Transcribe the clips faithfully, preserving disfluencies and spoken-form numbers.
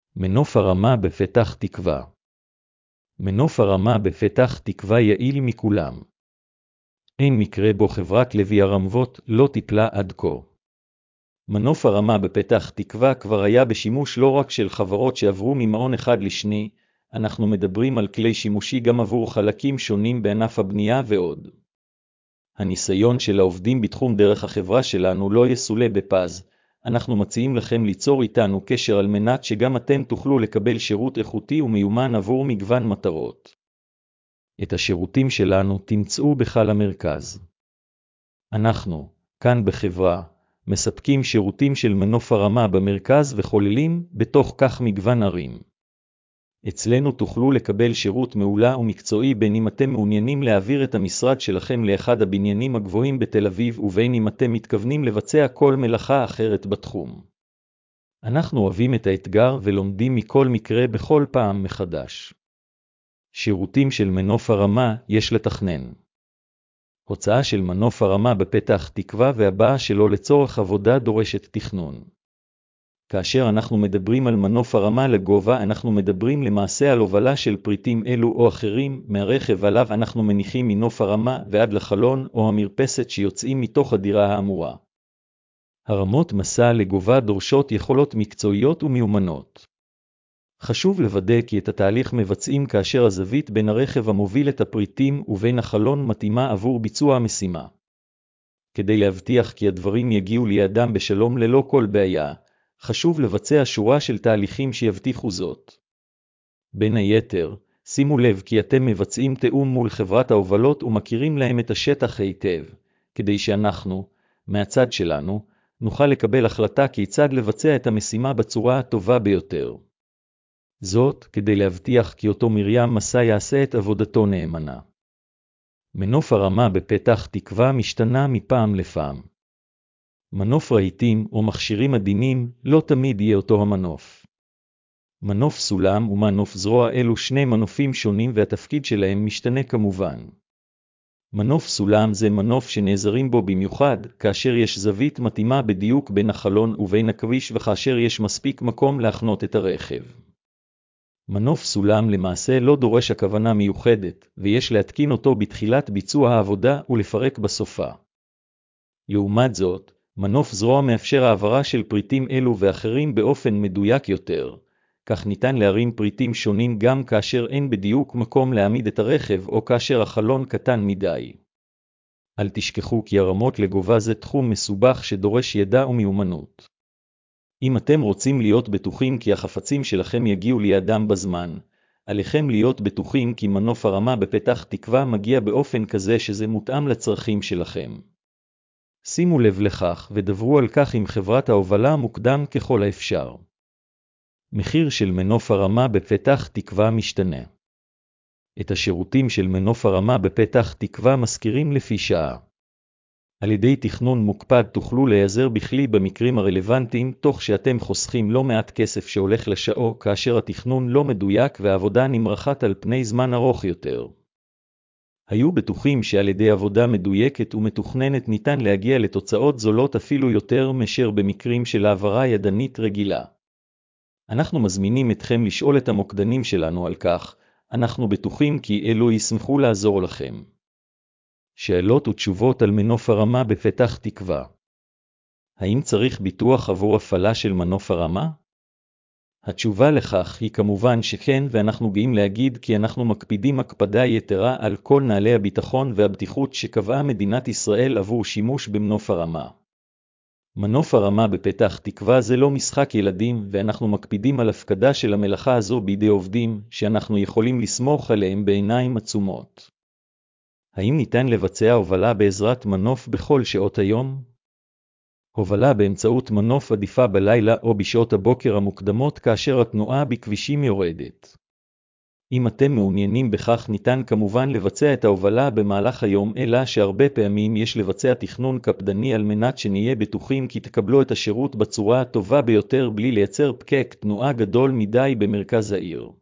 מנוף הרמה בפתח תקווה. מנוף הרמה בפתח תקווה יעיל מכולם. אין מקרה בו חברת לוי הרמבות לא טיפלה עד כה. מנוף הרמה בפתח תקווה כבר היה בשימוש לא רק של חברות שעברו ממעון אחד לשני, אנחנו מדברים על כלי שימושי גם עבור חלקים שונים בענף הבנייה ועוד. הניסיון של העובדים בתחום דרך החברה שלנו לא יסולה בפז. אנחנו מציעים לכם ליצור איתנו קשר על מנת שגם אתם תוכלו לקבל שירות איכותי ומיומן עבור מגוון מטרות. את השירותים שלנו תמצאו בחל המרכז. אנחנו, כאן בחברה, מספקים שירותים של מנוף הרמה במרכז וכוללים בתוך כך מגוון ערים. אצלנו תוכלו לקבל שירות מעולה ומקצועי בין אם אתם מעוניינים להעביר את המשרד שלכם לאחד הבניינים הגבוהים בתל אביב ובין אם אתם מתכוונים לבצע כל מלאכה אחרת בתחום. אנחנו אוהבים את האתגר ולומדים מכל מקרה בכל פעם מחדש. שירותים של מנוף הרמה יש לתכנן. הוצאה של מנוף הרמה בפתח תקווה והבאה שלו לצורך עבודה דורשת תכנון. כאשר אנחנו מדברים על מנוף הרמה לגובה, אנחנו מדברים למעשה על הובלה של פריטים אלו או אחרים מהרכב עליו אנחנו מניחים מנוף הרמה ועד לחלון או המרפסת שיוצאים מתוך הדירה האמורה. הרמות מסע לגובה דורשות יכולות מקצועיות ומיומנות. חשוב לוודא כי את התהליך מבצעים כאשר הזווית בין הרכב המוביל את הפריטים ובין החלון מתאימה עבור ביצוע המשימה. כדי להבטיח כי הדברים יגיעו ליעדם בשלום ללא כל בעיה, חשוב לבצע שורה של תהליכים שיבטיחו זאת. בין היתר, שימו לב כי אתם מבצעים תאום מול חברת ההובלות ומכירים להם את השטח היטב, כדי שאנחנו, מהצד שלנו, נוכל לקבל החלטה כיצד לבצע את המשימה בצורה הטובה ביותר. זאת, כדי להבטיח כי אותו מרים מסע יעשה את עבודתו נאמנה. מנוף הרמה בפתח תקווה משתנה מפעם לפעם. מנוף רהיטים או מכשירים עדינים לא תמיד יהיה אותו המנוף. מנוף סולם ומנוף זרוע אלו שני מנופים שונים והתפקיד שלהם משתנה כמובן. מנוף סולם זה מנוף שנעזרים בו במיוחד כאשר יש זווית מתאימה בדיוק בין החלון ובין הכביש וכאשר יש מספיק מקום להחנות את הרכב. מנוף סולם למעשה לא דורש הכוונה מיוחדת ויש להתקין אותו בתחילת ביצוע העבודה ולפרק בסופה. לעומת זאת, מנוף זרוע מאפשר העברה של פריטים אלו ואחרים באופן מדויק יותר, כך ניתן להרים פריטים שונים גם כאשר אין בדיוק מקום להעמיד את הרכב או כאשר החלון קטן מדי. אל תשכחו כי הרמות לגובה זה תחום מסובך שדורש ידע ומיומנות. אם אתם רוצים להיות בטוחים כי החפצים שלכם יגיעו ליעדם בזמן, עליכם להיות בטוחים כי מנוף הרמה בפתח תקווה מגיע באופן כזה שזה מותאם לצרכים שלכם. שימו לב לכך ודברו על כך עם חברת ההובלה מוקדם ככל האפשר. מחיר של מנוף הרמה בפתח תקווה משתנה. את השירותים של מנוף הרמה בפתח תקווה מזכירים לפי שעה. על ידי תכנון מוקפד תוכלו להיעזר בכלי במקרים הרלוונטיים תוך שאתם חוסכים לא מעט כסף שהולך לשעו כאשר התכנון לא מדויק והעבודה נמרחת על פני זמן ארוך יותר. היו בטוחים שעל ידי עבודה מדויקת ומתוכננת ניתן להגיע לתוצאות זולות אפילו יותר מאשר במקרים של העברה ידנית רגילה. אנחנו מזמינים אתכם לשאול את המוקדנים שלנו על כך, אנחנו בטוחים כי אלו ישמחו לעזור לכם. שאלות ותשובות על מנוף הרמה בפתח תקווה. האם צריך ביטוח עבור הפעלה של מנוף הרמה? התשובה לכך היא כמובן שכן, ואנחנו גאים להגיד כי אנחנו מקפידים הקפדה יתרה על כל נהלי הביטחון והבטיחות שקבעה מדינת ישראל עבור שימוש במנוף הרמה. מנוף הרמה בפתח תקווה זה לא משחק ילדים, ואנחנו מקפידים על הפקדה של המלאכה הזו בידי עובדים שאנחנו יכולים לסמוך עליהם בעיניים עצומות. האם ניתן לבצע הובלה בעזרת מנוף בכל שעות היום? הובלה באמצעות מנוף עדיפה בלילה או בשעות הבוקר המוקדמות כאשר התנועה בכבישים יורדת. אם אתם מעוניינים בכך ניתן כמובן לבצע את ההובלה במהלך היום, אלא שהרבה פעמים יש לבצע תכנון קפדני על מנת שנהיה בטוחים כי תקבלו את השירות בצורה הטובה ביותר בלי לייצר פקק תנועה גדול מדי במרכז העיר.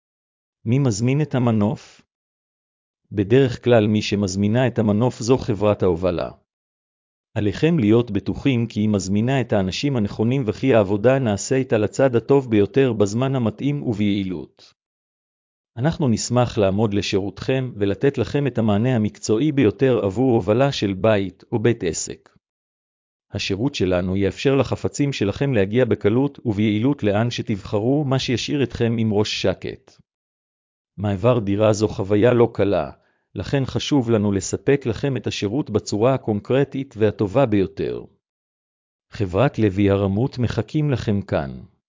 מי מזמין את המנוף? בדרך כלל מי שמזמינה את המנוף זו חברת ההובלה. עליכם להיות בטוחים כי היא מזמינה את האנשים הנכונים וכי העבודה נעשית על הצד הטוב ביותר בזמן המתאים וביעילות. אנחנו נשמח לעמוד לשירותכם ולתת לכם את המענה המקצועי ביותר עבור הובלה של בית או בית עסק. השירות שלנו יאפשר לחפצים שלכם להגיע בקלות וביעילות לאן שתבחרו, מה שישאיר אתכם עם ראש שקט. מעבר דירה זו חוויה לא קלה, לכן חשוב לנו לספק לכם את השירות בצורה הקונקרטית והטובה ביותר. חברת לוי הרמות מחכים לכם כאן.